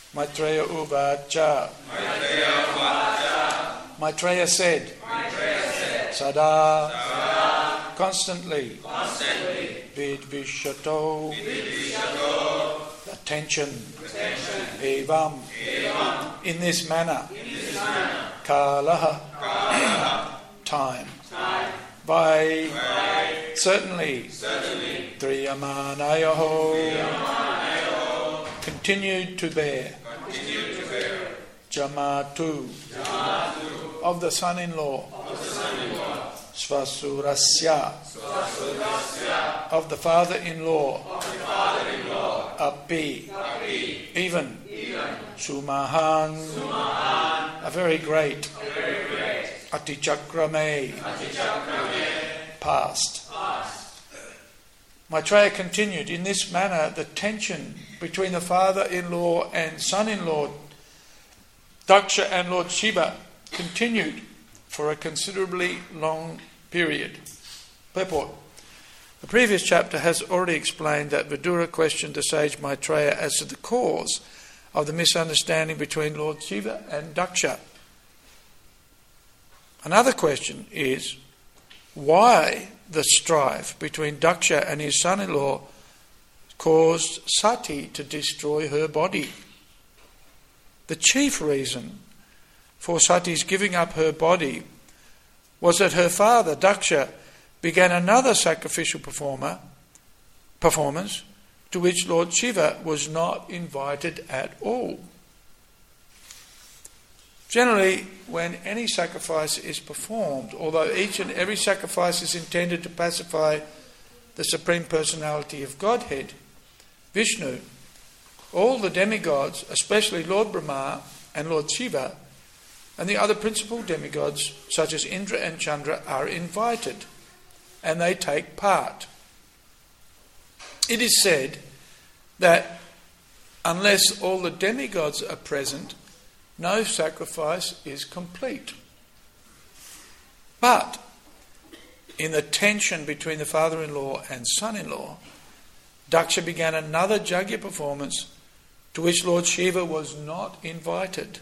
Maitreya uvacha. Maitreya said. Sada. Constantly. Vidvishato. Attention. Evam. In this manner. Kalaha. Time. By. Certainly. Triyamanayoho. Continued to bear. Jamatu. Of the son-in-law. Svasurasya. Of the father-in-law. Api. Even. Sumahan. A very great. Atichakrame. Past. Maitreya continued, in this manner the tension between the father-in-law and son-in-law, Daksha and Lord Shiva, continued for a considerably long period. Purport. The previous chapter has already explained that Vidura questioned the sage Maitreya as to the cause of the misunderstanding between Lord Shiva and Daksha. Another question is, why the strife between Daksha and his son-in-law caused Sati to destroy her body? The chief reason for Sati's giving up her body was that her father, Daksha, began another sacrificial performance to which Lord Shiva was not invited at all. Generally, when any sacrifice is performed, although each and every sacrifice is intended to pacify the Supreme Personality of Godhead, Vishnu, all the demigods, especially Lord Brahma and Lord Shiva, and the other principal demigods, such as Indra and Chandra, are invited, and they take part. It is said that unless all the demigods are present, no sacrifice is complete. But in the tension between the father-in-law and son-in-law, Daksha began another Yajna performance to which Lord Shiva was not invited.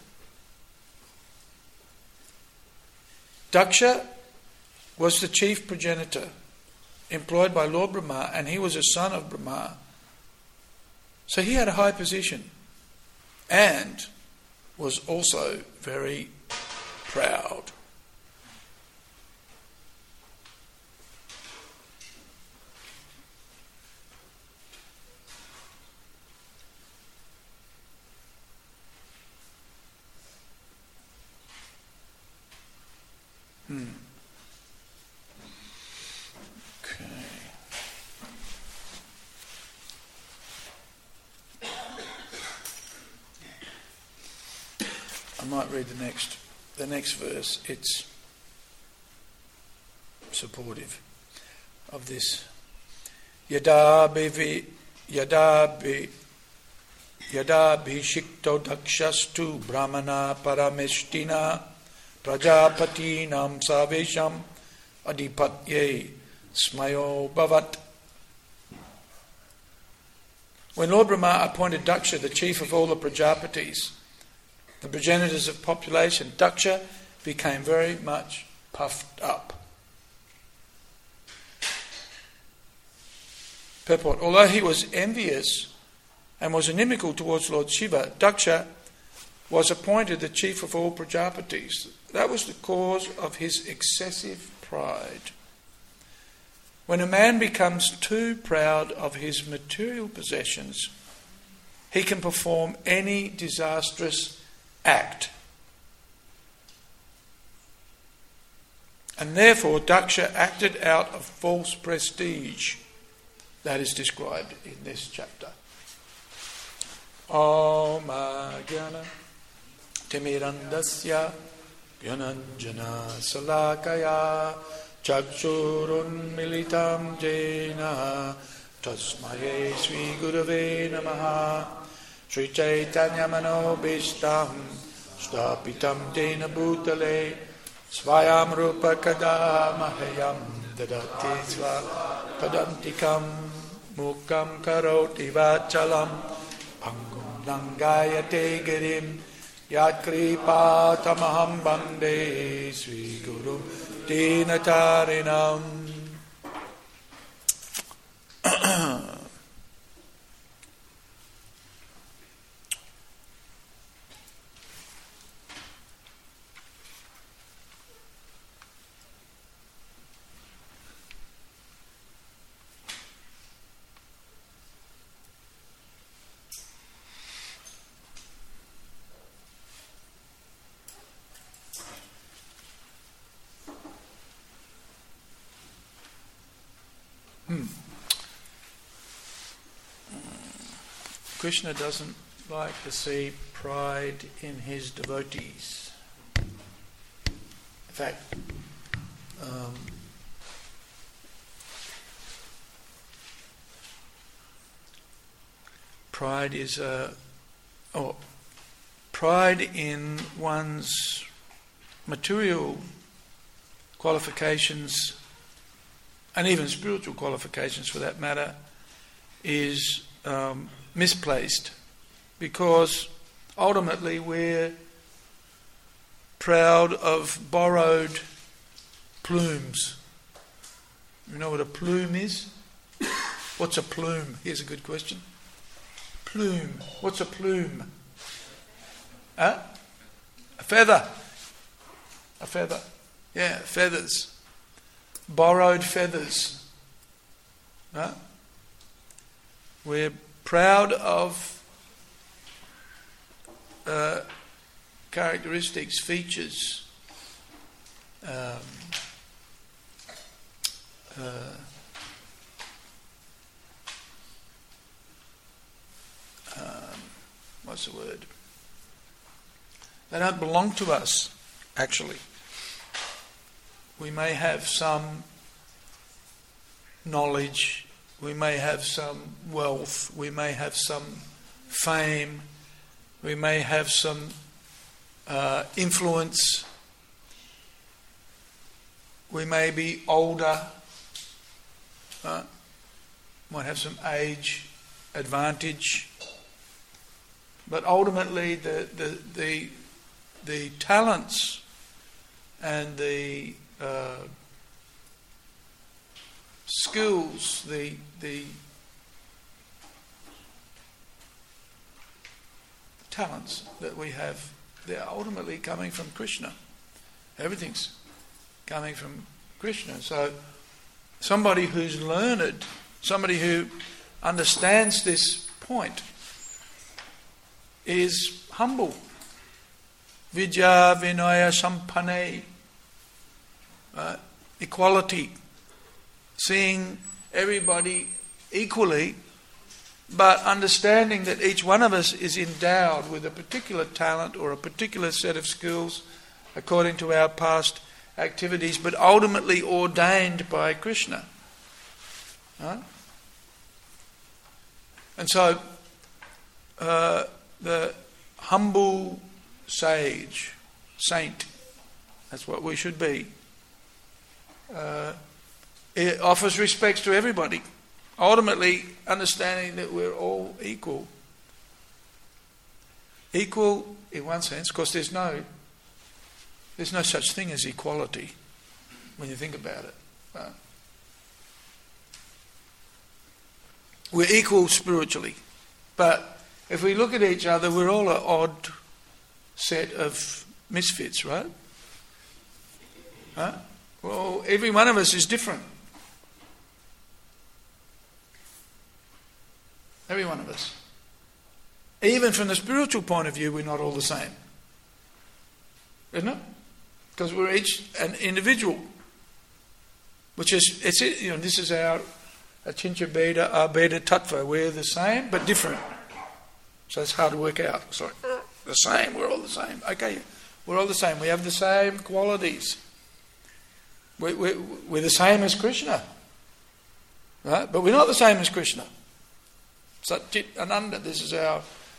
Daksha was the chief progenitor employed by Lord Brahma, and he was a son of Brahma. So he had a high position and was also very proud. Okay. I might read the next verse. It's supportive of this. Yada bhishikto dakshastu brahmana parameshtina prajapatinam savesham adipatye smayo bhavat. When Lord Brahma appointed Daksha the chief of all the Prajapatis, the progenitors of population, Daksha became very much puffed up. Purport. Although he was envious and was inimical towards Lord Shiva, Daksha was appointed the chief of all Prajapatis. That was the cause of his excessive pride. When a man becomes too proud of his material possessions, he can perform any disastrous act. And therefore Daksha acted out of false prestige. That is described in this chapter. Om Ajnana Timirandasya Gyananjana Salakaya Chakshurun Militam Jena Tasmaye Sri Gurave Namaha Sri Chaitanya Manobishtam Stapitam Dena Bhutale Svayam Rupa Kada Mahayam Dadati Sva Padantikam Mukam Karoti Vachalam Pangum Nangayate Girim Yat Kripa Tamaham Bande Sri Guru Dinatarinam. Krishna doesn't like to see pride in his devotees. In fact, pride in one's material qualifications, and even spiritual qualifications for that matter, is misplaced, because ultimately we're proud of borrowed plumes. You know what a plume is? What's a plume? Here's a good question. Plume. What's a plume? A feather. A feather. Yeah, feathers. Borrowed feathers. We're proud of characteristics, features, what's the word? They don't belong to us, actually. We may have some knowledge, we may have some wealth, we may have some fame, we may have some influence, we may be older, might have some age advantage, but ultimately the talents and the skills, the talents that we have, they're ultimately coming from Krishna. Everything's coming from Krishna. So somebody who's learned, somebody who understands this point, is humble. Vidya Vinaya Sampane. Equality. Seeing everybody equally, but understanding that each one of us is endowed with a particular talent or a particular set of skills according to our past activities, but ultimately ordained by Krishna. Right? And so the humble sage, saint, that's what we should be. It offers respects to everybody, ultimately understanding that we're all equal. Equal in one sense, because there's no such thing as equality when you think about it. We're equal spiritually, but if we look at each other, we're all an odd set of misfits, right? Well, every one of us is different. Every one of us. Even from the spiritual point of view, we're not all the same. Isn't it? Because we're each an individual. Which is, this is our Achincha Beda, Abeda Tattva. We're the same, but different. So it's hard to work out. Sorry. The same, we're all the same. Okay, we're all the same. We have the same qualities. We're the same as Krishna. Right? But we're not the same as Krishna. Satchit Ananda, this is our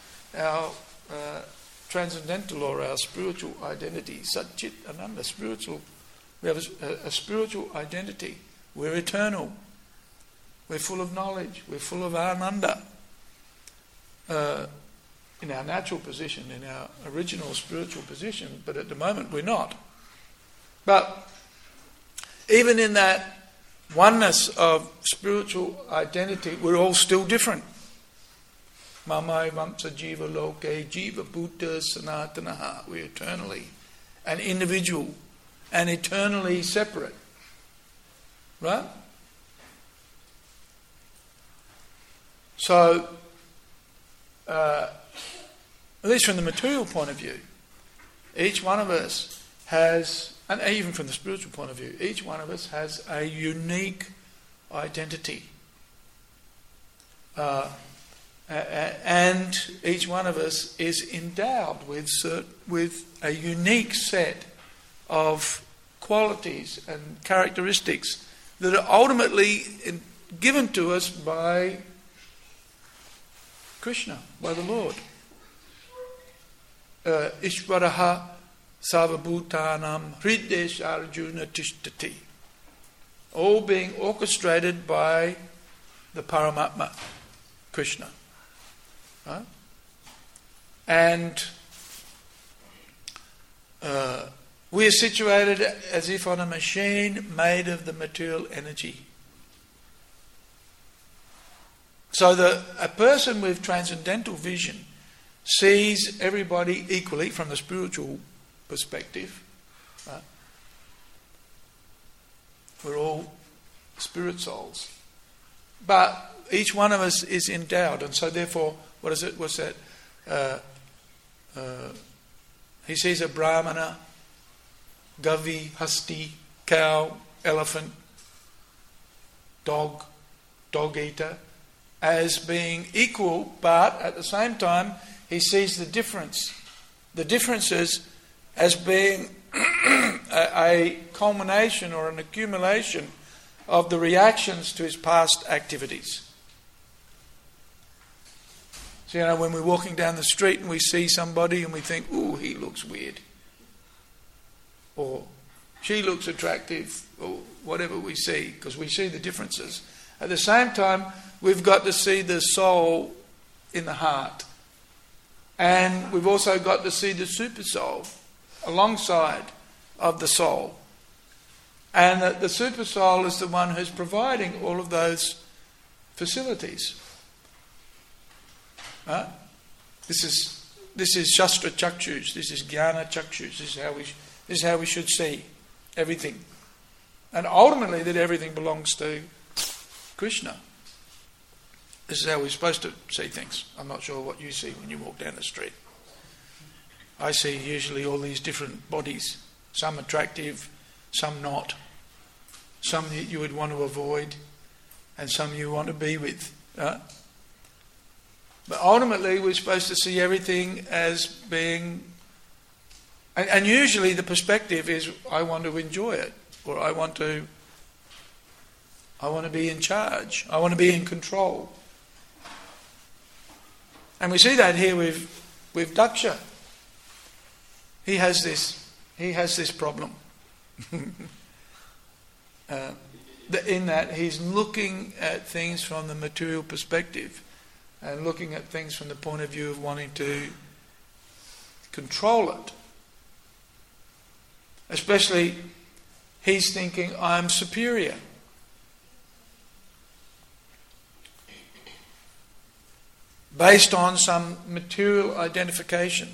transcendental or our spiritual identity. Satchit Ananda, spiritual. We have a spiritual identity. We're eternal. We're full of knowledge. We're full of Ananda. in our natural position, in our original spiritual position, but at the moment we're not. But even in that oneness of spiritual identity, we're all still different. Mamai vamsa jiva loke jiva bhuta sanatanaha. We're eternally an individual and eternally separate. Right? So, at least from the material point of view, each one of us has, and even from the spiritual point of view, each one of us has a unique identity. And each one of us is endowed with a unique set of qualities and characteristics that are ultimately given to us by Krishna, by the Lord. Ishvaraha Sarvabhutanam Hridesh Arjuna Tishtati. All being orchestrated by the Paramatma, Krishna. Right? And we are situated as if on a machine made of the material energy. So that a person with transcendental vision sees everybody equally from the spiritual perspective. Right? We're all spirit souls. But each one of us is endowed, and so therefore, what is it? What's that? He sees a brahmana, gavi, hasti, cow, elephant, dog eater, as being equal, but at the same time he sees the differences as being a culmination or an accumulation of the reactions to his past activities. So, when we're walking down the street and we see somebody and we think, ooh, he looks weird, or she looks attractive, or whatever we see, because we see the differences. At the same time, we've got to see the soul in the heart. And we've also got to see the super soul alongside of the soul. And that the super soul is the one who's providing all of those facilities. Right? This is Shastra Chakshus, this is Jnana Chakshus, this is how we should see everything. And ultimately that everything belongs to Krishna. This is how we're supposed to see things. I'm not sure what you see when you walk down the street. I see usually all these different bodies, some attractive, some not, some that you would want to avoid, and some you want to be with. But ultimately we're supposed to see everything as being, and usually the perspective is, I want to enjoy it, or I want to be in charge, I want to be in control. And we see that here with Daksha. He has this problem. In that he's looking at things from the material perspective and looking at things from the point of view of wanting to control it. Especially, he's thinking, I'm superior. Based on some material identification.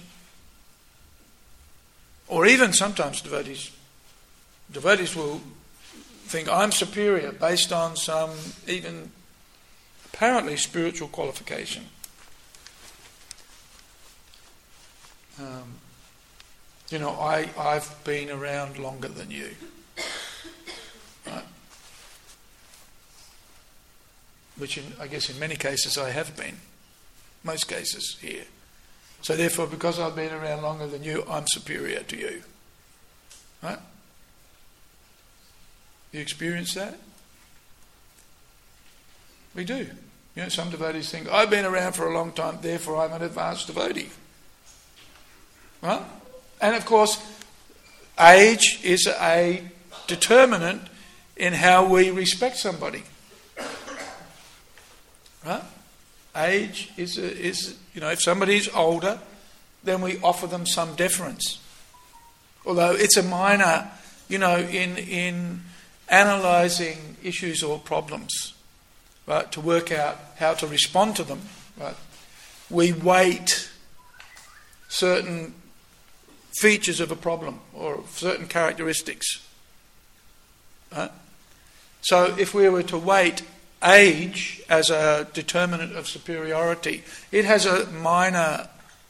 Or even sometimes devotees will think, I'm superior based on some even apparently spiritual qualification. I've been around longer than you. Right? Which I guess in many cases I have been. Most cases here. So therefore, because I've been around longer than you, I'm superior to you. Right? You experience that? We do. Some devotees think, I've been around for a long time, therefore I'm an advanced devotee. Right? And of course, age is a determinant in how we respect somebody. Right? Age is if somebody's older, then we offer them some deference. Although it's a minor, in analysing issues or problems, right, to work out how to respond to them, right, we weight certain features of a problem or certain characteristics. Right? So if we were to weight age as a determinant of superiority, it has a minor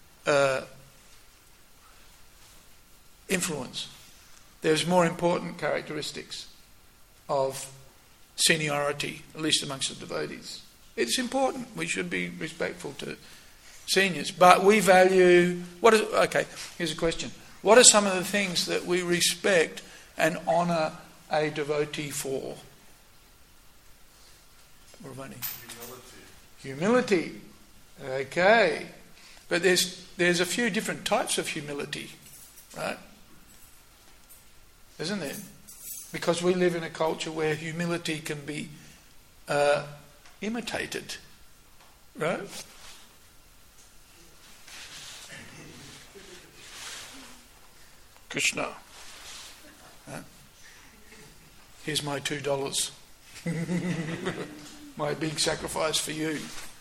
influence. There's more important characteristics of seniority, at least amongst the devotees. It's important. We should be respectful to seniors. But we value... here's a question. What are some of the things that we respect and honour a devotee for? Humility. Okay. But there's a few different types of humility, right? Isn't there? Because we live in a culture where humility can be imitated, right? Krishna. Here's my $2. My big sacrifice for you.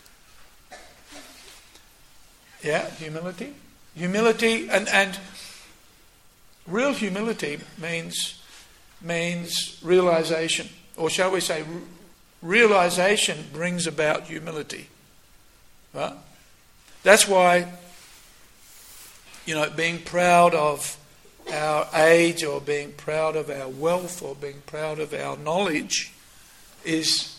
Yeah, humility. Humility and real humility means realization, or shall we say, realization brings about humility. Right? That's why, being proud of our age or being proud of our wealth or being proud of our knowledge is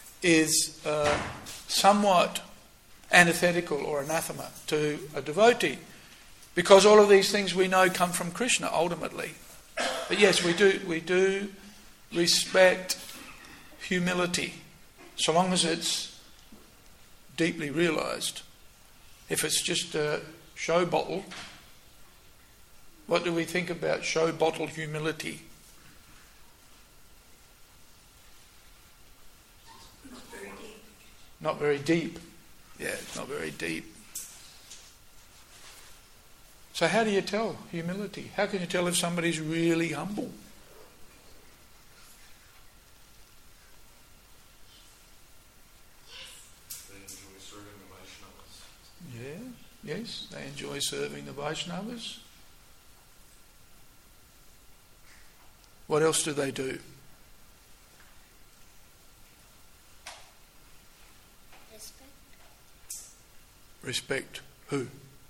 somewhat antithetical or anathema to a devotee, because all of these things we know come from Krishna ultimately. But yes, we do respect humility, so long as it's deeply realised. If it's just a show bottle, what do we think about show bottle humility? Not very deep. Yeah, it's not very deep. So how do you tell humility? How can you tell if somebody's really humble? They enjoy serving the Vaishnavas. Yeah, yes, they enjoy serving the Vaishnavas. What else do they do? Respect who?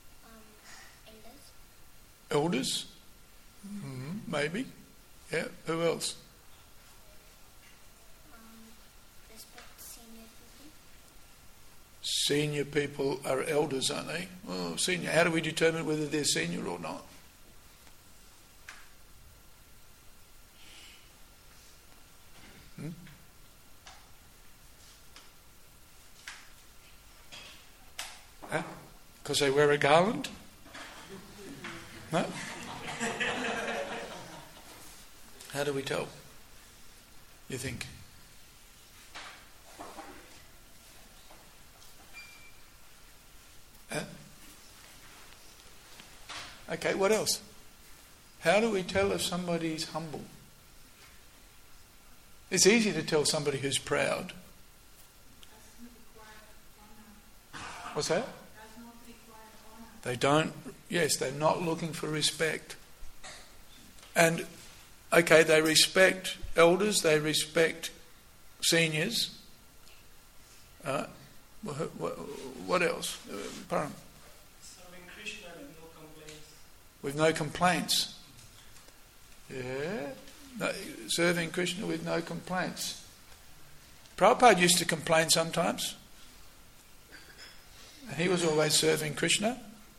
Elders? Maybe. Yeah, who else? Respect senior people. Senior people are elders, aren't they? Oh, senior. How do we determine whether they're senior or not? Because they wear a garland? No? How do we tell? You think? Okay, what else? How do we tell if somebody's humble? It's easy to tell somebody who's proud. What's that? They don't, yes, they're not looking for respect. And, okay, they respect elders, they respect seniors. What else? Param? Serving Krishna with no complaints. With no complaints. Yeah. No, serving Krishna with no complaints. Prabhupada used to complain sometimes. And he was always serving Krishna.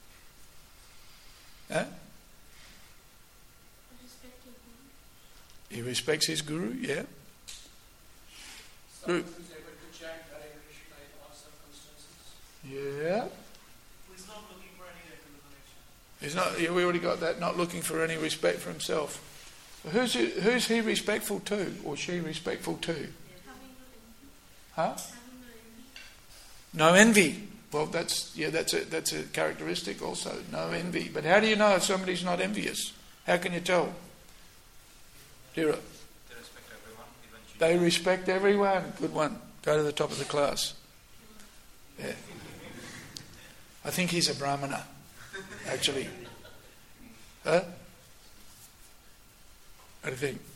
He respects his guru, yeah. Someone who's able to chant Hare Krishna in all circumstances. Yeah. Who's not looking for any recognition. We already got that, not looking for any respect for himself. Who's he respectful to, or she respectful to? Huh? No envy. Well, that's a characteristic also. No envy. But how do you know if somebody's not envious? How can you tell? Dira. They respect everyone, eventually. They respect everyone. Good one. Go to the top of the class. Yeah. I think he's a Brahmana, actually. Huh? What do you think?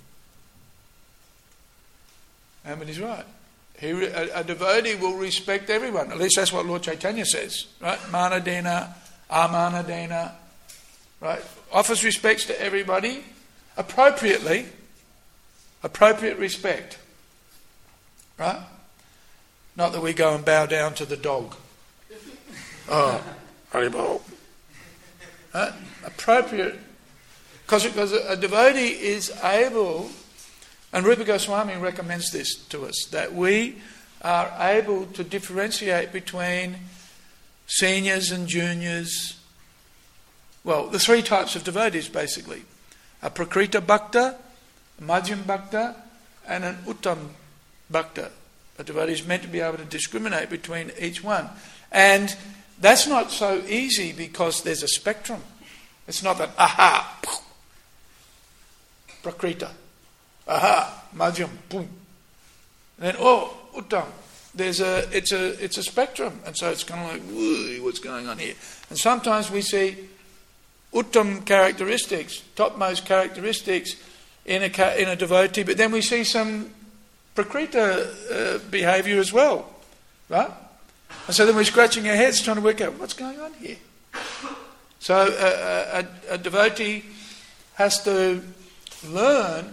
Amber's right. A devotee will respect everyone. At least that's what Lord Chaitanya says. Right? Manadena, amanadena. Right? Offers respects to everybody appropriately. Appropriate respect. Right? Not that we go and bow down to the dog. Oh, Haribol. Right? Appropriate. Because a devotee is able, and Rupa Goswami recommends this to us, that we are able to differentiate between seniors and juniors. Well, the three types of devotees basically. A Prakrita Bhakta, a Madhyam Bhakta, and an Uttam Bhakta. A devotee is meant to be able to discriminate between each one. And that's not so easy because there's a spectrum. It's not that, aha, Prakrita, aha, Madhyam, boom. And then, Uttam. It's a spectrum. And so it's kind of like, whoa, what's going on here? And sometimes we see Uttam characteristics, topmost characteristics in a devotee, but then we see some Prakrita behaviour as well. Right? And so then we're scratching our heads trying to work out what's going on here. So a devotee has to learn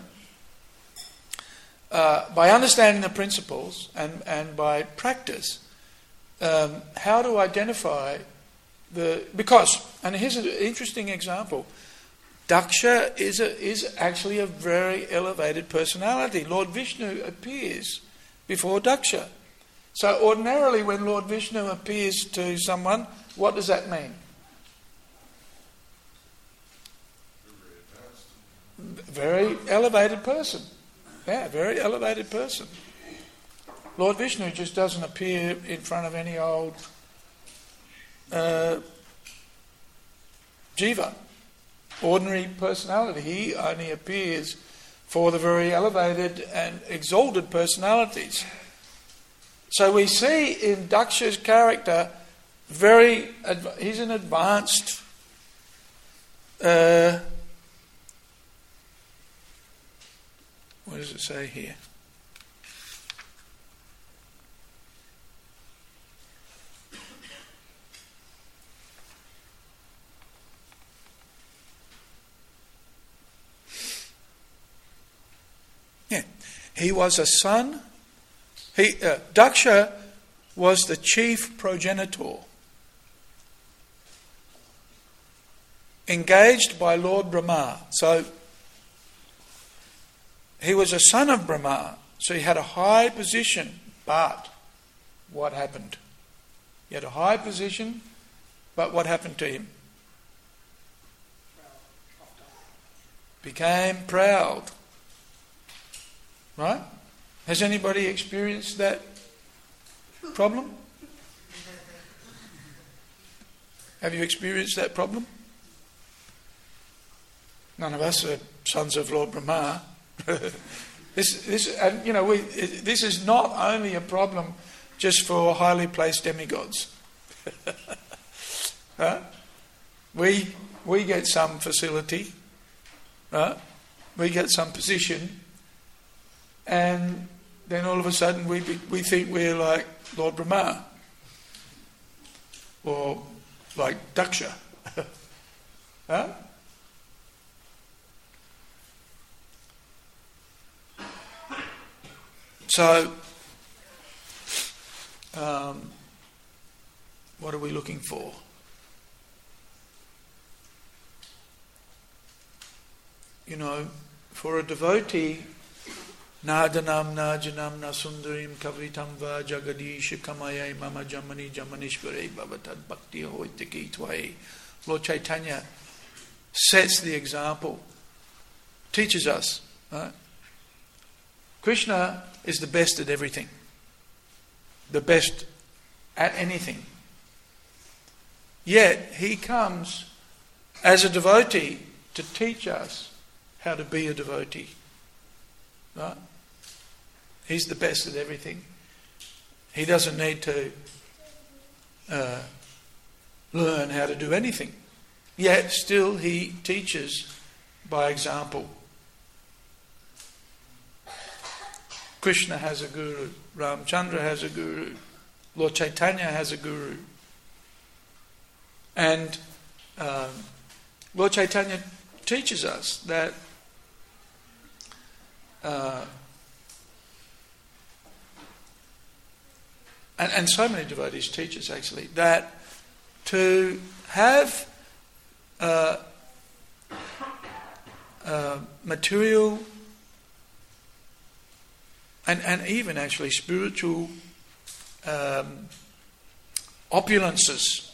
by understanding the principles and by practice how to identify and here's an interesting example. Daksha is actually a very elevated personality. Lord Vishnu appears before Daksha. So ordinarily when Lord Vishnu appears to someone, what does that mean? Very elevated person. Yeah, very elevated person. Lord Vishnu just doesn't appear in front of any old jiva, ordinary personality. He only appears for the very elevated and exalted personalities. So we see in Daksha's character he's an advanced what does it say here? Yeah, he was a son. Daksha was the chief progenitor, engaged by Lord Brahma. So he was a son of Brahma, so he had a high position. But what happened? He had a high position, but what happened to him? Became proud. Right? Has anybody experienced that problem? Have you experienced that problem? None of us are sons of Lord Brahma. This is not only a problem just for highly placed demigods. Right? We get some facility, right? We get some position, and then all of a sudden we think we're like Lord Brahma or like Daksha. Huh? So, what are we looking for? For a devotee, Nadanam najanam nasundarim kavitam va jagadish kamayai mama jamani jamanishvare bhavatad bhakti hoitiki tvai. Lord Chaitanya sets the example, teaches us, right? Krishna is the best at everything. The best at anything. Yet he comes as a devotee to teach us how to be a devotee. Right? He's the best at everything. He doesn't need to learn how to do anything. Yet still he teaches by example. Krishna has a guru. Ramchandra has a guru. Lord Chaitanya has a guru. And Lord Chaitanya teaches us that and so many devotees teach us actually, that to have material and even actually spiritual opulences,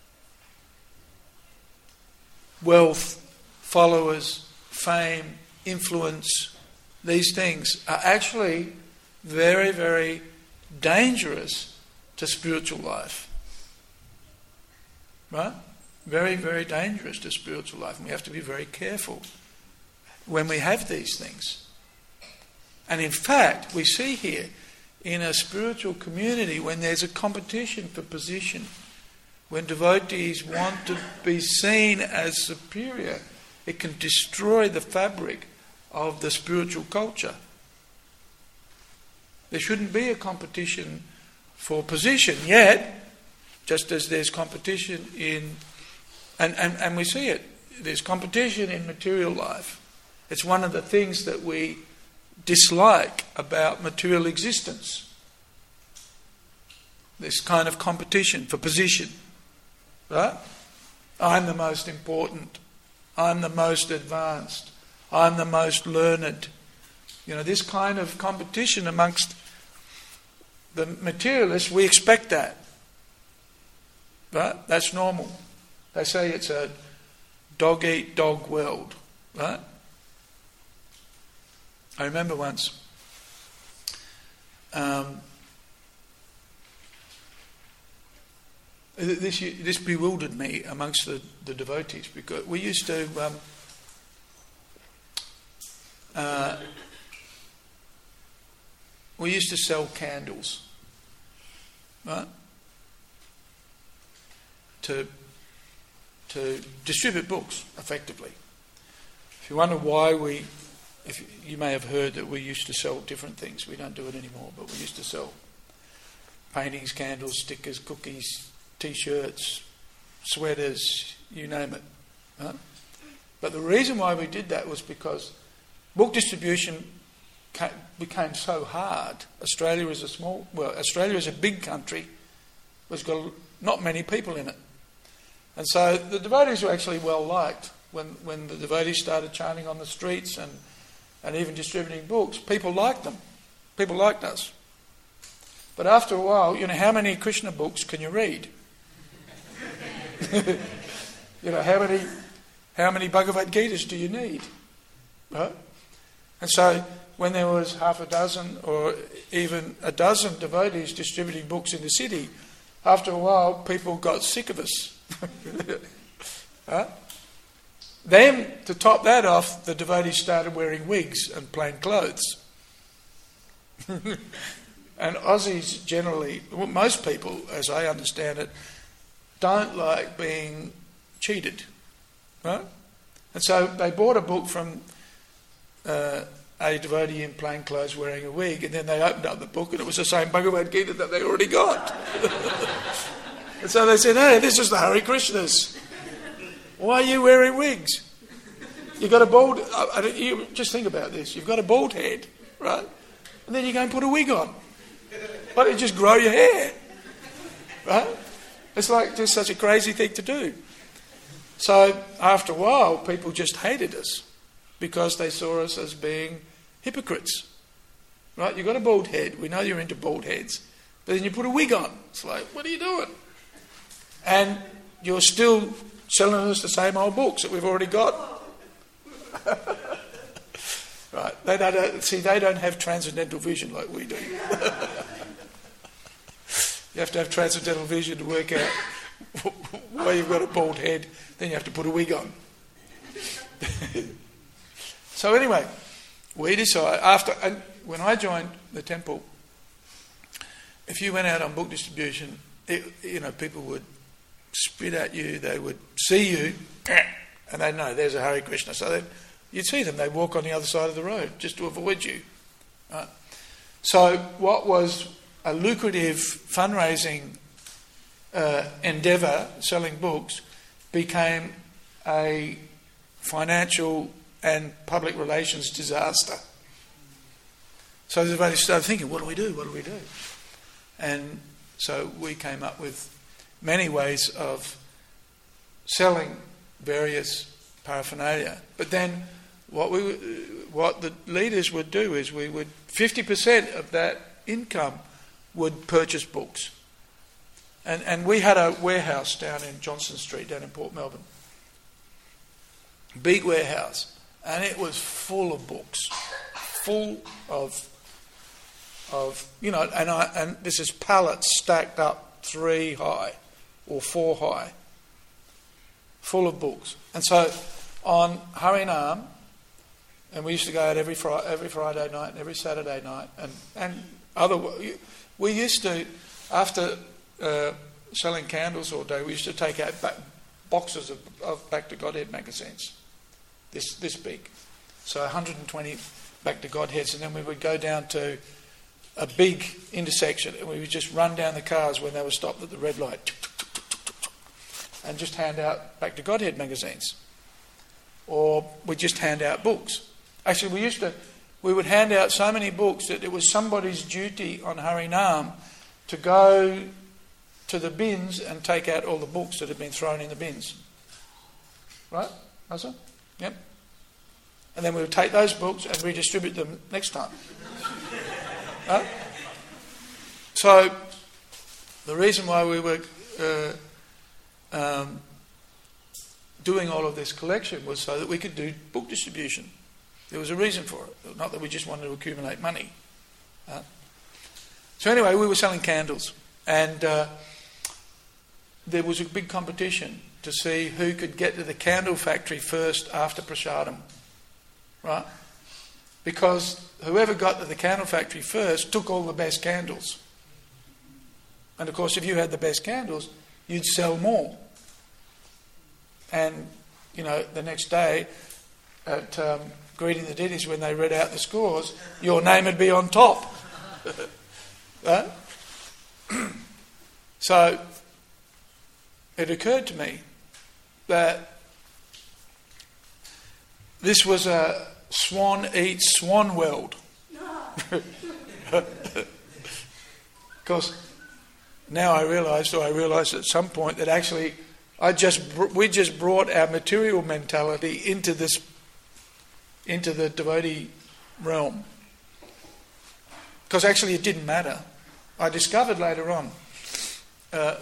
wealth, followers, fame, influence, these things are actually very, very dangerous to spiritual life. Right? Very, very dangerous to spiritual life. And we have to be very careful when we have these things. And in fact, we see here in a spiritual community, when there's a competition for position, when devotees want to be seen as superior, it can destroy the fabric of the spiritual culture. There shouldn't be a competition for position, yet, just as there's competition in, and we see it, there's competition in material life. It's one of the things that we dislike about material existence. This kind of competition for position. Right? I'm the most important. I'm the most advanced. I'm the most learned. You know, this kind of competition amongst the materialists, we expect that. Right? That's normal. They say it's a dog-eat-dog world. Right? I remember once this bewildered me amongst the devotees, because we used to sell candles, right? To distribute books effectively. If you wonder why you may have heard that we used to sell different things. We don't do it anymore, but we used to sell paintings, candles, stickers, cookies, T-shirts, sweaters, you name it. Right? But the reason why we did that was because book distribution became so hard. Australia is a big country. It's got not many people in it. And so the devotees were actually well liked. When the devotees started chanting on the streets and even distributing books, people liked them. People liked us. But after a while, how many Krishna books can you read? How many Bhagavad Gitas do you need? Right? And so when there was half a dozen or even a dozen devotees distributing books in the city, after a while people got sick of us. Right? Then, to top that off, the devotees started wearing wigs and plain clothes. And Aussies generally, most people, as I understand it, don't like being cheated. Right? And so they bought a book from a devotee in plain clothes wearing a wig, and then they opened up the book and it was the same Bhagavad Gita that they already got. And so they said, hey, this is the Hare Krishnas. Why are you wearing wigs? You've got a bald... you just think about this. You've got a bald head, right? And then you go and put a wig on. Why don't you just grow your hair? Right? It's like just such a crazy thing to do. So after a while, people just hated us because they saw us as being hypocrites. Right? You've got a bald head. We know you're into bald heads. But then you put a wig on. It's like, what are you doing? And you're still selling us the same old books that we've already got. Right? They don't have transcendental vision like we do. You have to have transcendental vision to work out why you've got a bald head. Then you have to put a wig on. So anyway, we decided and when I joined the temple, if you went out on book distribution, people would spit at you. They would see you, and they'd know there's a Hare Krishna. So you'd see them. They'd walk on the other side of the road just to avoid you. Right? So what was a lucrative fundraising endeavour, selling books, became a financial and public relations disaster. So everybody started thinking, what do we do? What do we do? And so we came up with many ways of selling various paraphernalia. But then what the leaders would do is 50% of that income would purchase books. And we had a warehouse down in Johnson Street, down in Port Melbourne. Big warehouse. And it was full of books. Full of and this is pallets stacked up 3 high or 4 high. Full of books. And so on Harinam, and we used to go out every Friday night and every Saturday night, we used to, after selling candles all day, we used to take out boxes of Back to Godhead magazines, this big, so 120 Back to Godheads, and then we would go down to a big intersection, and we would just run down the cars when they were stopped at the red light, and just hand out Back to Godhead magazines, or we'd just hand out books. Actually, we would hand out so many books that it was somebody's duty on Harinam to go to the bins and take out all the books that had been thrown in the bins. Right, Asa? Yep. And then we would take those books and redistribute them next time. Right? So, the reason why we were doing all of this collection was so that we could do book distribution. There was a reason for it, not that we just wanted to accumulate money. So anyway, we were selling candles, and there was a big competition to see who could get to the candle factory first after Prasadam, right? Because whoever got to the candle factory first took all the best candles. And of course, if you had the best candles, you'd sell more. And, the next day at Greeting the Deities, when they read out the scores, your name would be on top. Right? So, it occurred to me that this was a swan eats swan world. Because now I realised at some point that actually we just brought our material mentality into the devotee realm. Because actually it didn't matter. I discovered later on, a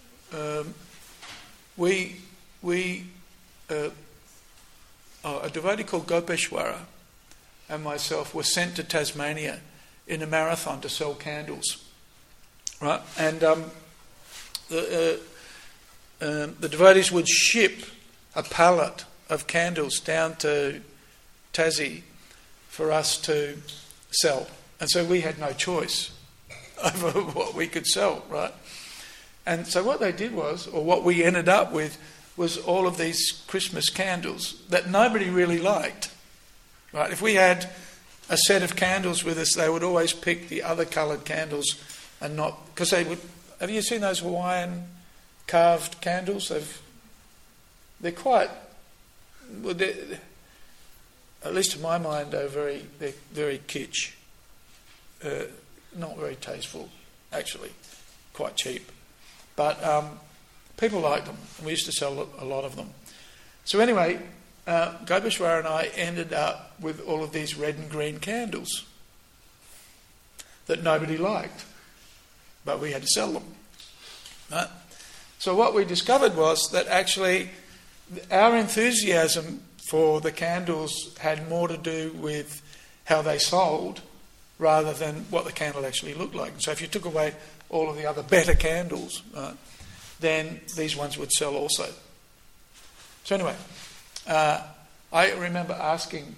devotee called Gopeshwara and myself were sent to Tasmania in a marathon to sell candles. Right? And the devotees would ship a pallet of candles down to Tassie for us to sell. And so we had no choice over what we could sell, right? And so what they did was, or what we ended up with, was all of these Christmas candles that nobody really liked, right? If we had a set of candles with us, they would always pick the other coloured candles and not... Because they would... Have you seen those Hawaiian carved candles? They're quite... Well, at least to my mind, they're very kitsch. Not very tasteful, actually. Quite cheap. But people liked them. We used to sell a lot of them. So anyway, Gopeshwara and I ended up with all of these red and green candles that nobody liked. But we had to sell them. Right? So what we discovered was that actually our enthusiasm for the candles had more to do with how they sold rather than what the candle actually looked like. So if you took away all of the other better candles, then these ones would sell also. So anyway, I remember asking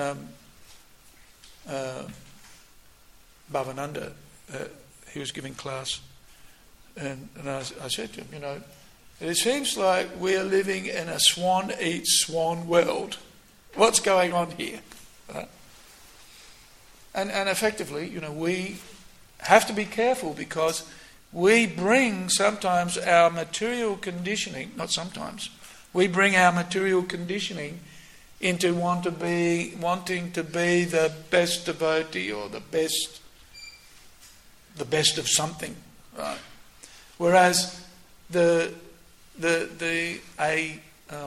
Bhavananda, he was giving class, and I said to him, it seems like we're living in a swan eats swan world. What's going on here? And effectively, we have to be careful, because we bring sometimes our material conditioning, not sometimes, we bring our material conditioning into wanting to be the best devotee or the best of something, right? Whereas a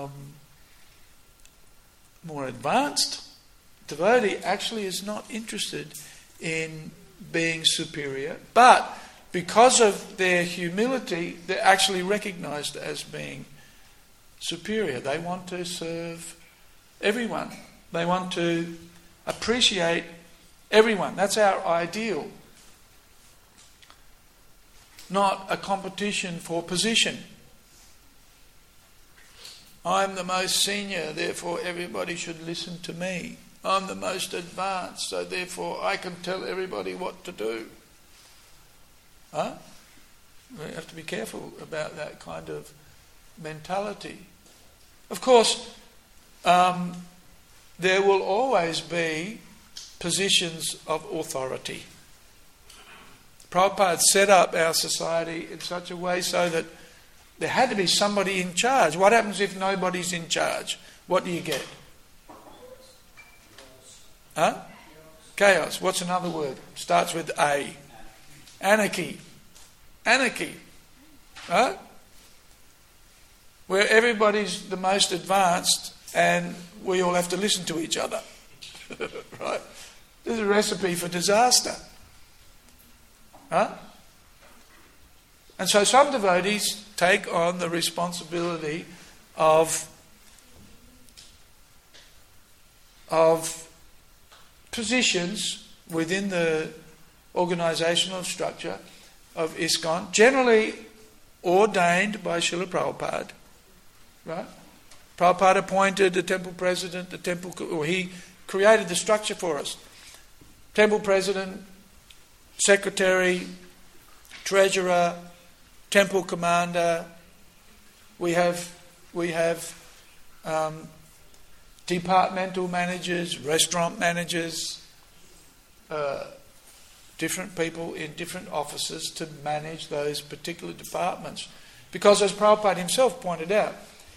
more advanced devotee actually is not interested in being superior, but because of their humility, they're actually recognized as being superior. They want to serve everyone. They want to appreciate everyone. That's our ideal. Not a competition for position. I'm the most senior, therefore everybody should listen to me. I'm the most advanced, so therefore I can tell everybody what to do. We have to be careful about that kind of mentality. Of course, there will always be positions of authority. Prabhupada set up our society in such a way so that there had to be somebody in charge. What happens if nobody's in charge? What do you get? Chaos. What's another word? Starts with A. Anarchy. Anarchy. Right? Where everybody's the most advanced and we all have to listen to each other. Right? This is a recipe for disaster. And so some devotees take on the responsibility of positions within the organisational structure of ISKCON, generally ordained by Srila Prabhupada. Right? Prabhupada appointed the temple president, he created the structure for us. Temple president, secretary, treasurer, temple commander. We have departmental managers, restaurant managers, different people in different offices to manage those particular departments. Because as Prabhupada himself pointed out,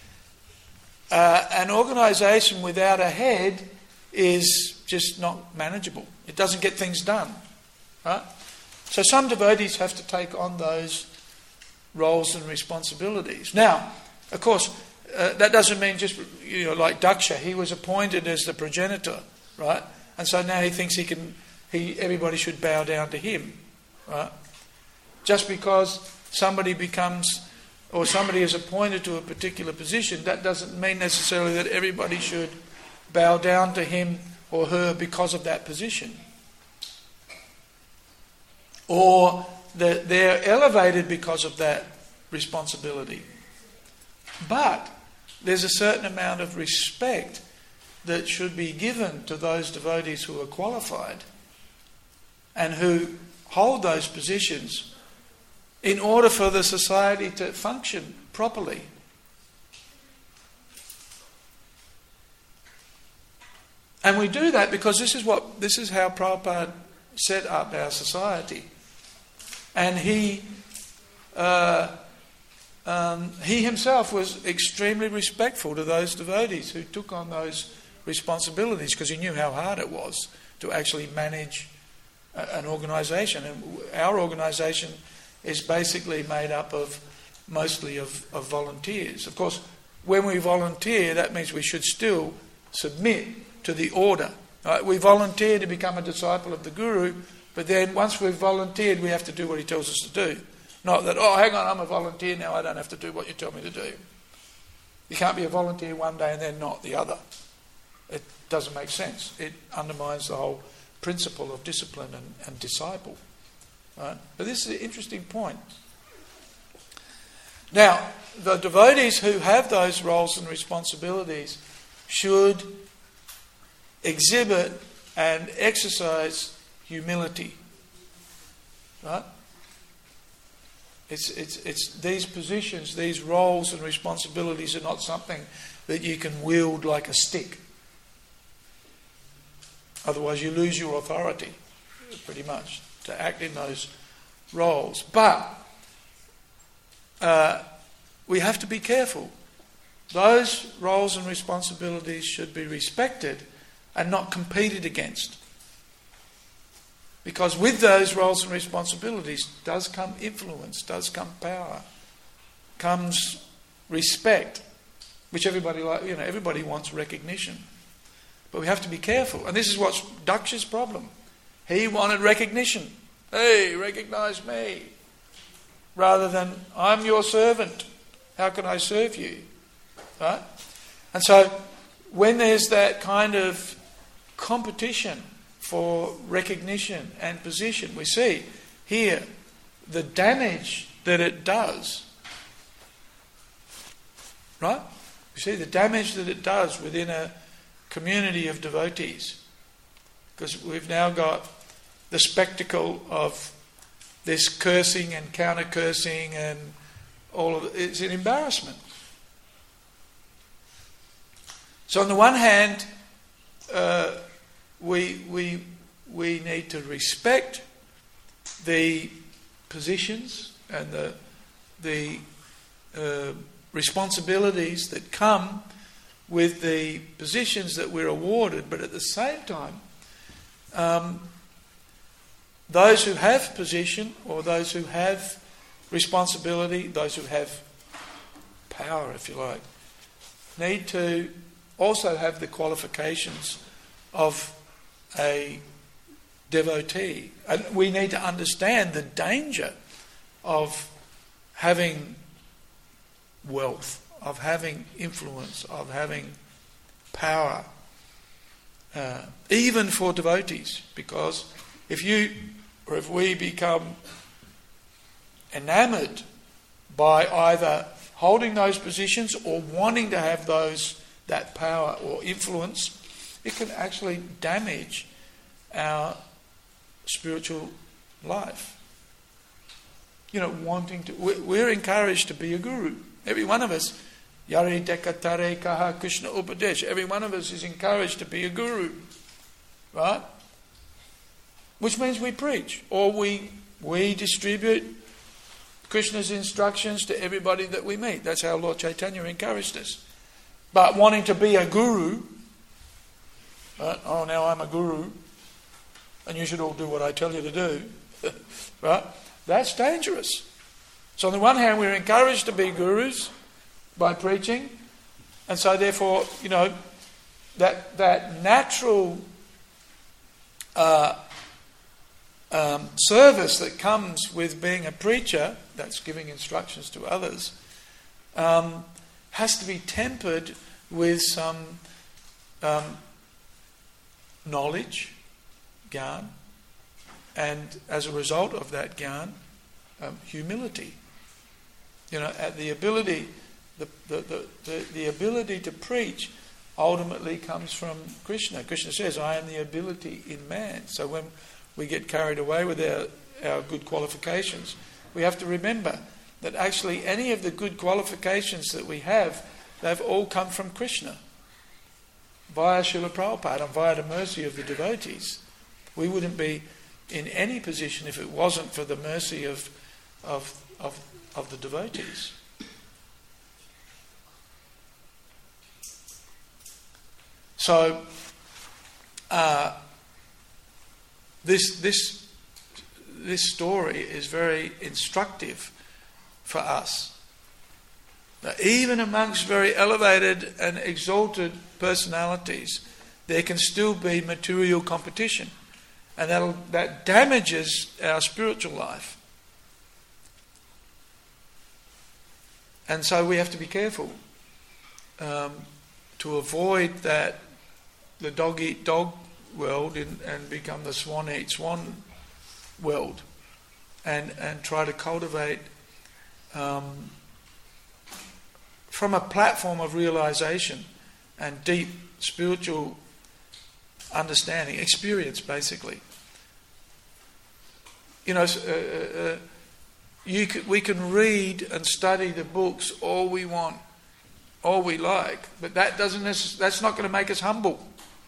an organisation without a head is just not manageable. It doesn't get things done. Right? So some devotees have to take on those roles and responsibilities. Now, of course, that doesn't mean just, like Daksha, he was appointed as the progenitor, right? And so now he thinks everybody should bow down to him, right? Just because somebody is appointed to a particular position, that doesn't mean necessarily that everybody should bow down to him or her because of that position. Or that they're elevated because of that responsibility. But there's a certain amount of respect that should be given to those devotees who are qualified and who hold those positions in order for the society to function properly. And we do that because this is how Prabhupada set up our society. And he himself was extremely respectful to those devotees who took on those responsibilities, because he knew how hard it was to actually manage an organisation. And our organisation is basically made up of mostly of volunteers. Of course, when we volunteer, that means we should still submit to the order. Right? We volunteer to become a disciple of the Guru, but then once we've volunteered, we have to do what he tells us to do. Not that, hang on, I'm a volunteer now, I don't have to do what you tell me to do. You can't be a volunteer one day and then not the other. It doesn't make sense. It undermines the whole principle of discipline and disciple. Right? But this is an interesting point. Now, the devotees who have those roles and responsibilities should exhibit and exercise humility. Right? It's these positions, these roles and responsibilities are not something that you can wield like a stick. Otherwise you lose your authority, pretty much, to act in those roles. But we have to be careful. Those roles and responsibilities should be respected and not competed against. Because with those roles and responsibilities does come influence, does come power, comes respect, which everybody wants recognition. But we have to be careful. And this is what's Daksh's problem. He wanted recognition. Hey, recognize me. Rather than, I'm your servant. How can I serve you? Right? And so, when there's that kind of competition for recognition and position, we see here the damage that it does. Right? You see the damage that it does within a community of devotees. Because we've now got the spectacle of this cursing and counter-cursing and all of it. It's an embarrassment. So on the one hand, we need to respect the positions and the responsibilities that come with the positions that we're awarded, but at the same time, those who have position or those who have responsibility, those who have power, if you like, need to also have the qualifications of a devotee. And we need to understand the danger of having wealth, of having influence, of having power, even for devotees. Because if we become enamoured by either holding those positions or wanting to have that power or influence, it can actually damage our spiritual life. We're encouraged to be a guru. Every one of us, Yari Dekatare Kaha Krishna Upadesh, every one of us is encouraged to be a guru. Right? Which means we preach, or we distribute Krishna's instructions to everybody that we meet. That's how Lord Chaitanya encouraged us. But wanting to be a guru, right? Oh, now I'm a guru, and you should all do what I tell you to do, right? That's dangerous. So on the one hand, we're encouraged to be gurus by preaching, and so therefore, that natural service that comes with being a preacher, that's giving instructions to others, has to be tempered with some knowledge, gyan, and as a result of that gyan, humility. The ability, the ability to preach ultimately comes from Krishna. Krishna says, "I am the ability in man." So when we get carried away with our good qualifications, we have to remember that actually any of the good qualifications that we have, they've all come from Krishna via Srila Prabhupada and via the mercy of the devotees. We wouldn't be in any position if it wasn't for the mercy of the devotees. So this story is very instructive for us. Now, even amongst very elevated and exalted personalities, there can still be material competition, and that damages our spiritual life. And so we have to be careful to avoid that the dog-eat-dog world and become the swan eat swan world, and try to cultivate from a platform of realization and deep spiritual understanding, experience, basically. You know, we can read and study the books all we want, all we like, but that's not going to make us humble.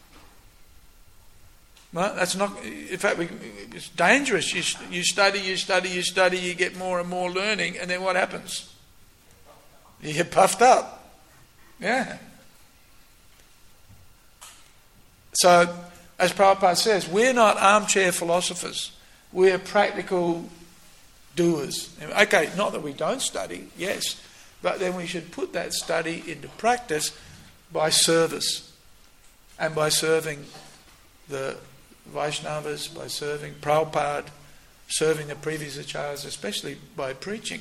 Well, that's not. In fact, it's dangerous. You study, you get more and more learning, and then what happens? You get puffed up. Yeah. So, as Prabhupada says, we're not armchair philosophers. We're practical doers. Okay, not that we don't study, yes, but then we should put that study into practice by service and by serving the Vaishnavas, by serving Prabhupada, serving the previous acharyas, especially by preaching.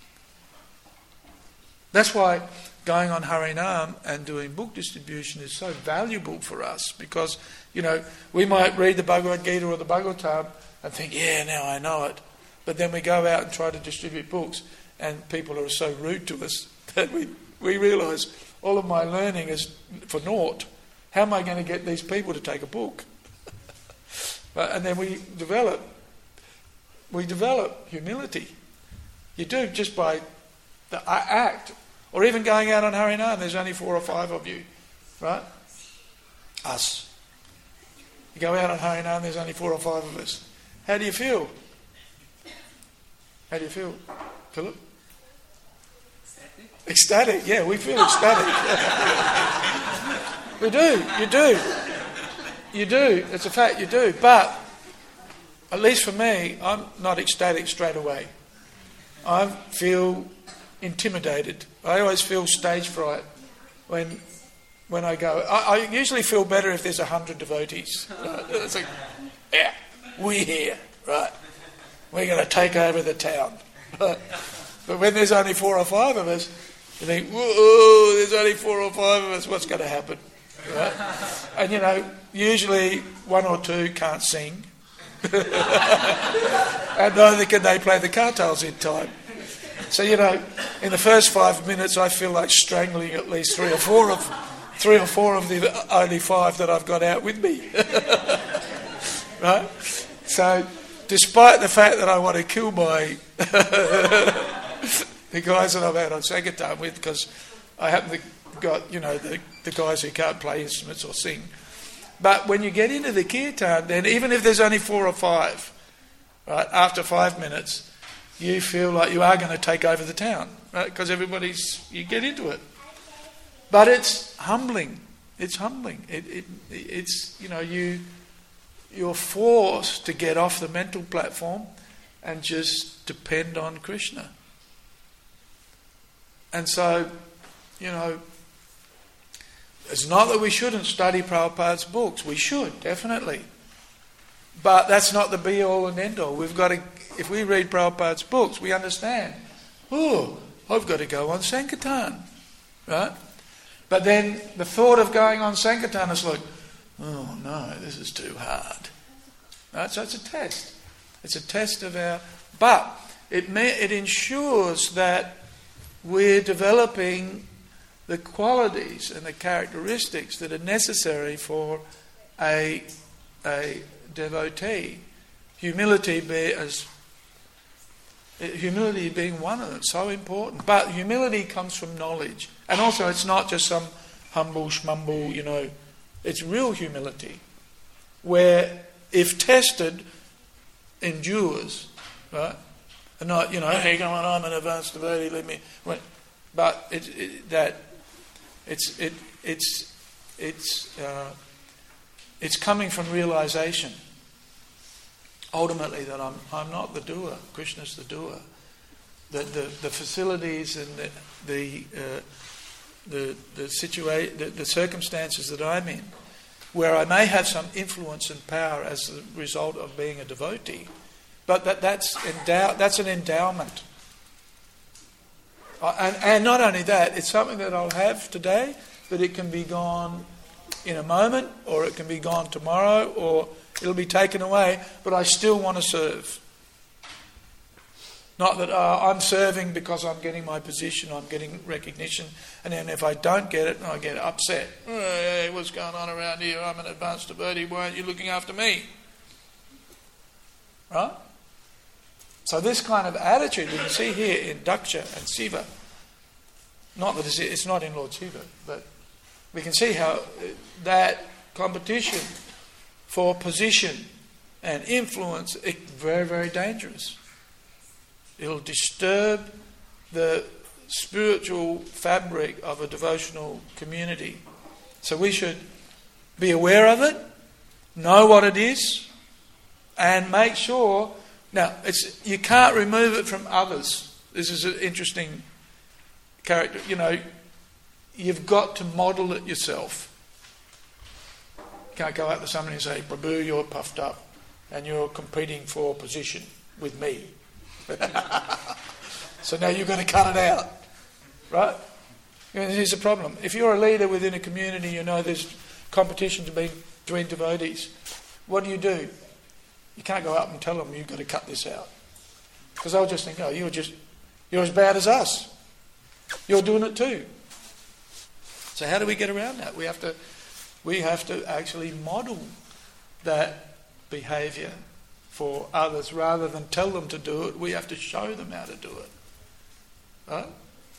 That's why going on Harinam and doing book distribution is so valuable for us, because, you know, we might read the Bhagavad Gita or the Bhagavatam and think, yeah, now I know it. But then we go out and try to distribute books and people are so rude to us that we realise all of my learning is for naught. How am I going to get these people to take a book? And then we develop humility. You do, just by the act. Or even going out on Harinam, there's only 4 or 5 of you, right? Us. You go out on Harinam, there's only 4 or 5 of us. How do you feel? How do you feel, Philip? Ecstatic, yeah, we feel ecstatic. We do, you do. You do, it's a fact, you do. But, at least for me, I'm not ecstatic straight away. I feel intimidated. I always feel stage fright when I go. I usually feel better if there's 100 devotees. Right? It's like, yeah, we're here, right? We're going to take over the town. Right? But when there's only 4 or 5 of us, you think, whoa, there's only 4 or 5 of us, what's going to happen? Right? And you know, usually 1 or 2 can't sing. And neither can they play the kartals in time. So, you know, in the first 5 minutes I feel like strangling at least 3 or 4 of the only 5 that I've got out with me. Right? So, despite the fact that I want to kill the guys that I've had on Sankirtan with, because I happen to got, you know, the guys who can't play instruments or sing. But when you get into the kirtan, then even if there's only 4 or 5, right, after 5 minutes, you feel like you are going to take over the town, right? Because you get into it. But it's humbling. It's humbling. It's, you know, you're forced to get off the mental platform and just depend on Krishna. And so, you know, it's not that we shouldn't study Prabhupada's books. We should, definitely. But that's not the be-all and end-all. We've got to, if we read Prabhupada's books, we understand, oh, I've got to go on Sankirtan. Right? But then the thought of going on Sankirtan is like, oh no, this is too hard. Right? So it's a test. It's a test of our... But it ensures that we're developing the qualities and the characteristics that are necessary for a devotee. Humility being one of them, so important. But humility comes from knowledge. And also it's not just some humble schmumble, you know. It's real humility, where if tested, endures, right? And not, you know, hey, come on, I'm an advanced devotee, let me... But it's coming from realization, ultimately, that I'm not the doer. Krishna's the doer. The facilities and the circumstances that I'm in, where I may have some influence and power as a result of being a devotee, but that's an endowment. And not only that, it's something that I'll have today, but it can be gone in a moment, or it can be gone tomorrow, or it'll be taken away, but I still want to serve. Not that I'm serving because I'm getting my position, I'm getting recognition, and then if I don't get it, I get upset. Hey, what's going on around here? I'm an advanced devotee, why aren't you looking after me? Right? So this kind of attitude we can see here in Daksha and Siva. Not that it's not in Lord Shiva, but we can see how that competition for position and influence is very, very dangerous. It'll disturb the spiritual fabric of a devotional community. So we should be aware of it, know what it is, and make sure. Now, you can't remove it from others. This is an interesting character. You've got to model it yourself. You can't go out to somebody and say, Prabhu, you're puffed up and you're competing for position with me. So now you've got to cut it out. Right? Here's the problem. If you're a leader within a community, there's competition between devotees. What do? You can't go up and tell them you've got to cut this out. Because they'll just think, you're as bad as us. You're doing it too. So how do we get around that? We have to actually model that behaviour for others rather than tell them to do it. We have to show them how to do it. Right?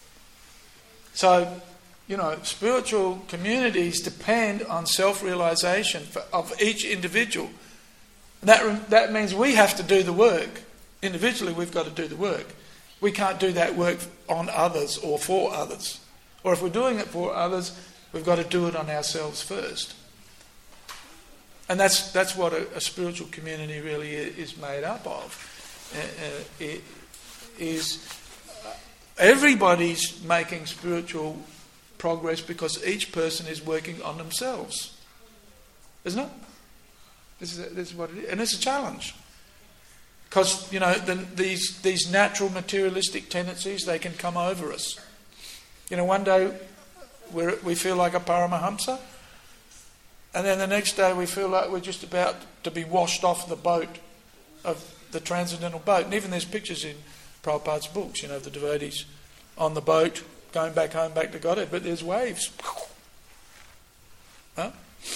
So, spiritual communities depend on self-realisation of each individual. That means we have to do the work. Individually, we've got to do the work. We can't do that work on others or for others. Or if we're doing it for others, we've got to do it on ourselves first. And that's what a spiritual community really is made up of. It is everybody's making spiritual progress because each person is working on themselves. Isn't it? This is what it is. And it's a challenge. Because, these natural materialistic tendencies, they can come over us. One day we feel like a Paramahamsa, and then the next day we feel like we're just about to be washed off the boat, of the transcendental boat. And even there's pictures in Prabhupada's books, of the devotees on the boat, going back home, back to Godhead, but there's waves. Huh?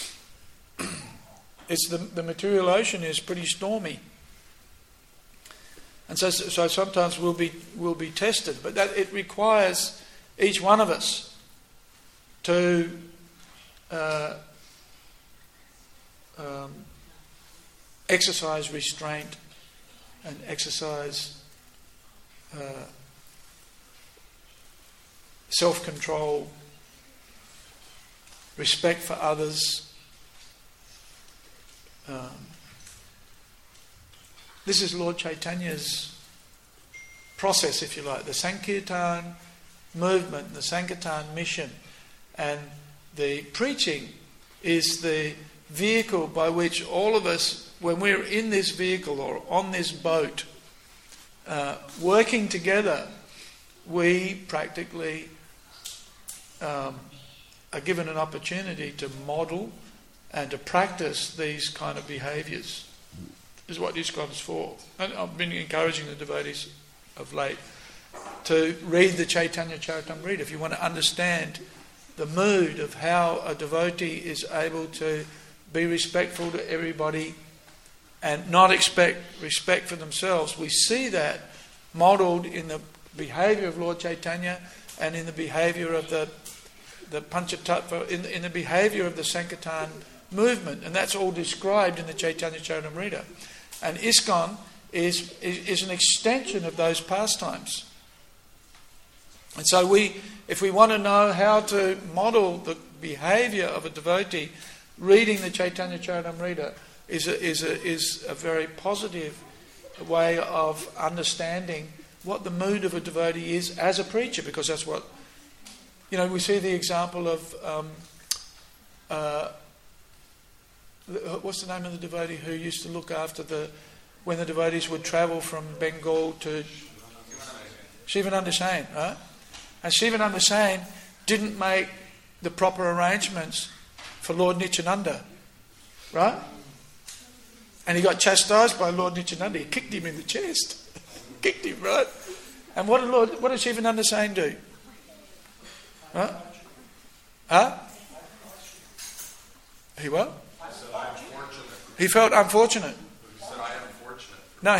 The material ocean is pretty stormy. And so sometimes we'll be tested, but that it requires each one of us to exercise restraint and exercise self-control, respect for others. This is Lord Chaitanya's process, if you like, the Sankirtan movement, the Sankirtan mission, and the preaching is the vehicle by which all of us, when we're in this vehicle or on this boat, working together, we practically are given an opportunity to model and to practice these kind of behaviours. This is what ISKCON is for. And I've been encouraging the devotees of late to read the Chaitanya Charitamrita if you want to understand the mood of how a devotee is able to be respectful to everybody and not expect respect for themselves. We see that modelled in the behaviour of Lord Chaitanya and in the behaviour of the Panchatattva, in the behaviour of the Sankirtan movement, and that's all described in the Chaitanya Charitamrita. And ISKCON is an extension of those pastimes. And so if we want to know how to model the behaviour of a devotee, reading the Chaitanya Charitamrita is a very positive way of understanding what the mood of a devotee is as a preacher, because that's what, we see the example of what's the name of the devotee who used to look after when the devotees would travel from Bengal to Shivananda Sain, right? And Shivananda Sain didn't make the proper arrangements for Lord Nityananda, right? And he got chastised by Lord Nityananda. He kicked him in the chest. Kicked him, right? And what did Shivananda Sain do? Huh? Huh? He what? He said, I am fortunate. He felt unfortunate. He said, I am fortunate. No,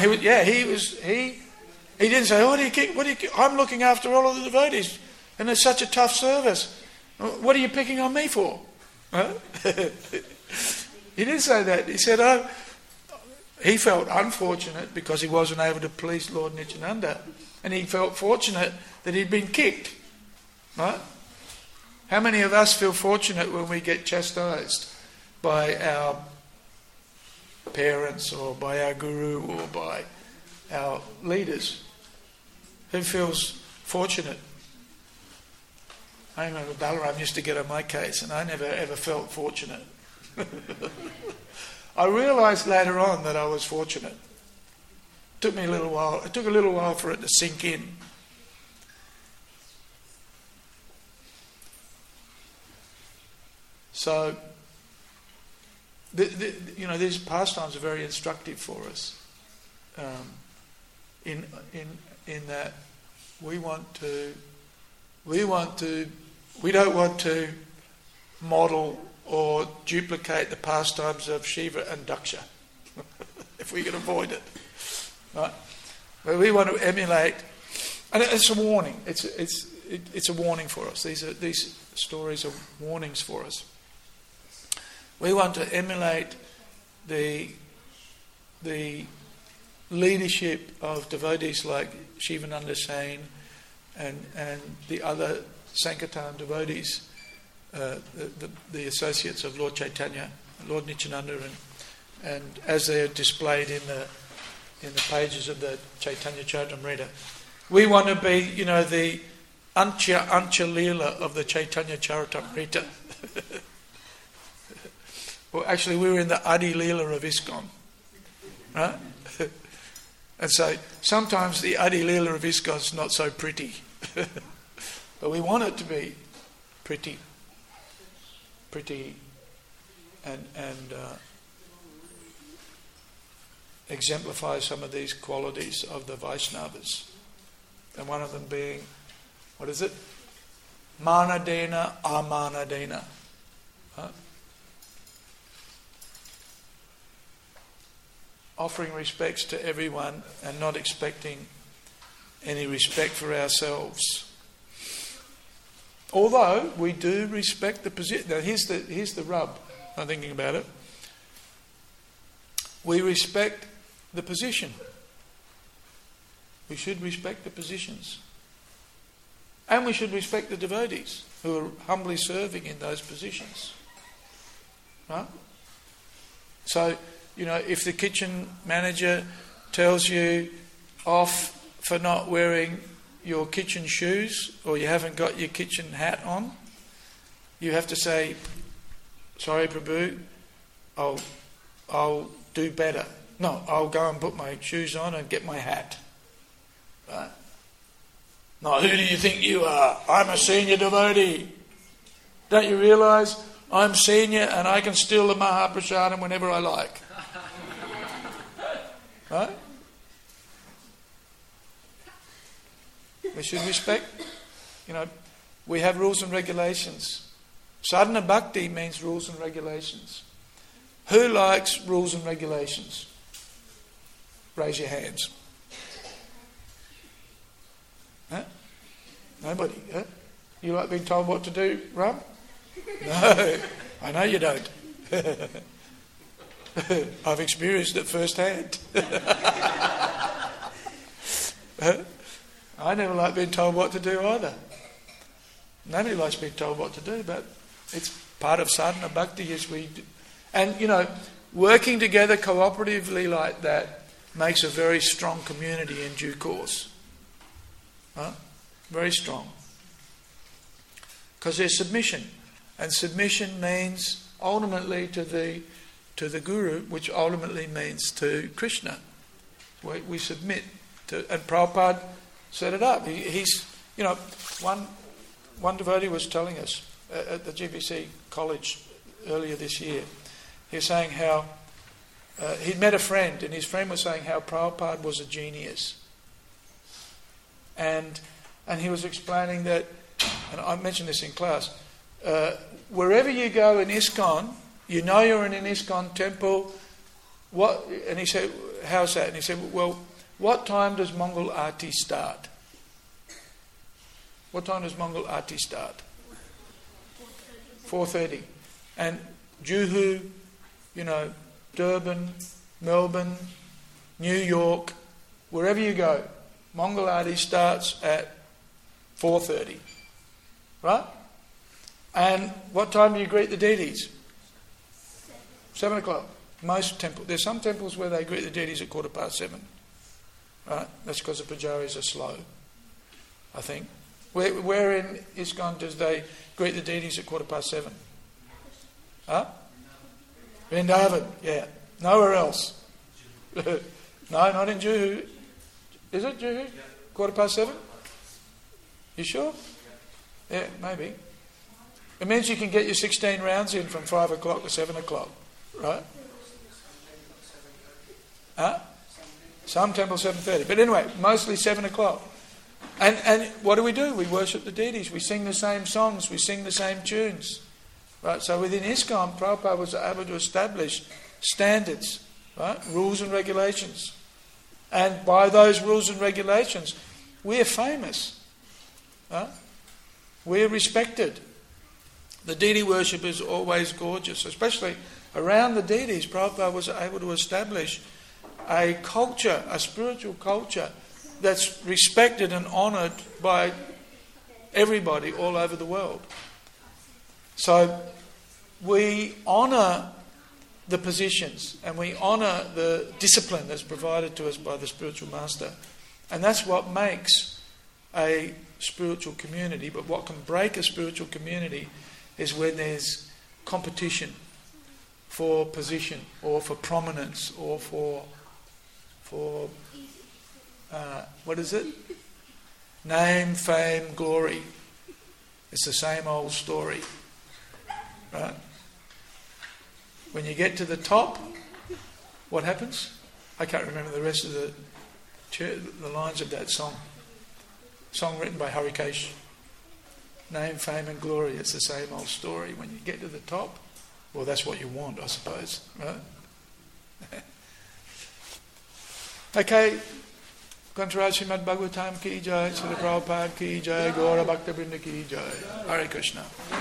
he didn't say, what do you kick? I'm looking after all of the devotees. And it's such a tough service. What are you picking on me for? Huh? He didn't say that. He said, he felt unfortunate because he wasn't able to please Lord Nityananda. And he felt fortunate that he'd been kicked. Right? How many of us feel fortunate when we get chastised by our parents or by our guru or by our leaders? Who feels fortunate? I remember Balaram used to get on my case and I never ever felt fortunate. I realised later on that I was fortunate. It took a little while for it to sink in. So, these pastimes are very instructive for us. In that we don't want to model or duplicate the pastimes of Shiva and Daksha, if we can avoid it, right? But we want to emulate, and it's a warning. It's a warning for us. These stories are warnings for us. We want to emulate the leadership of devotees like Shivananda Sain and the other Sankirtan devotees, the associates of Lord Chaitanya, Lord Nityananda, and as they are displayed in the pages of the Chaitanya Charitamrita. We want to be, the Ancha Leela of the Chaitanya Charitamrita. Well, actually, we were in the Adi Leela of ISKCON, right? And so sometimes the Adi Leela of ISKCON is not so pretty, but we want it to be pretty, and exemplify some of these qualities of the Vaishnavas. And one of them being, what is it? Manadena, amanadena. Huh? Offering respects to everyone and not expecting any respect for ourselves. Although we do respect the position. Now here's the rub. I'm thinking about it. We respect the position. We should respect the positions. And we should respect the devotees who are humbly serving in those positions. Right? So, if the kitchen manager tells you off for not wearing your kitchen shoes or you haven't got your kitchen hat on, you have to say, sorry Prabhu, I'll do better. No, I'll go and put my shoes on and get my hat. Right? No, who do you think you are? I'm a senior devotee. Don't you realise I'm senior and I can steal the Mahaprasadam whenever I like? Right? We should respect, we have rules and regulations. Sadhana bhakti means rules and regulations. Who likes rules and regulations? Raise your hands. Huh? Nobody, huh? You like being told what to do, Ram? No, I know you don't. I've experienced it firsthand. I never like being told what to do either. Nobody likes being told what to do, but it's part of sadhana bhakti as we do. And, working together cooperatively like that makes a very strong community in due course. Huh? Very strong. Because there's submission. And submission means ultimately to the Guru, which ultimately means to Krishna. We submit to, and Prabhupada set it up. He's, one devotee was telling us at the GBC college earlier this year. He was saying how he'd met a friend, and his friend was saying how Prabhupada was a genius. And he was explaining that, and I mentioned this in class, wherever you go in ISKCON, you know you're in an ISKCON temple. And he said, how's that? And he said, well, what time does Mongol Aarti start? What time does Mongol Aarti start? 4:30. And Juhu, Durban, Melbourne, New York, wherever you go, Mongol Aarti starts at 4:30. Right? And what time do you greet the deities? 7 o'clock. Most temples. There's some temples where they greet the deities at 7:15. Right? That's because the pujaris are slow, I think. Where in ISKCON does they greet the deities at 7:15? Huh? Vrindavan, yeah. Nowhere else. No, not in Juhu. Is it Juhu? 7:15? You sure? Yeah, maybe. It means you can get your 16 rounds in from 5 o'clock to 7 o'clock, right? Huh? Some temples 7:30. But anyway, mostly 7 o'clock. And what do? We worship the deities. We sing the same songs. We sing the same tunes. Right? So within ISKCON, Prabhupada was able to establish standards, right? Rules and regulations. And by those rules and regulations, we're famous. Right? We're respected. The deity worship is always gorgeous, especially around the deities. Prabhupada was able to establish a culture, a spiritual culture that's respected and honoured by everybody all over the world. So we honour the positions and we honour the discipline that's provided to us by the spiritual master. And that's what makes a spiritual community. But what can break a spiritual community is when there's competition for position or for prominence or for what is it? Name, fame, glory. It's the same old story. Right? When you get to the top, what happens? I can't remember the rest of the lines of that song. Song written by Harikesh. Name, fame and glory. It's the same old story. When you get to the top, well, that's what you want, I suppose. Right? Okay. Kantaraj Srimad Bhagavatam ki jai, Srila Prabhupada ki jai, Gaura Bhakta Vrinda ki jai. Hare Krishna.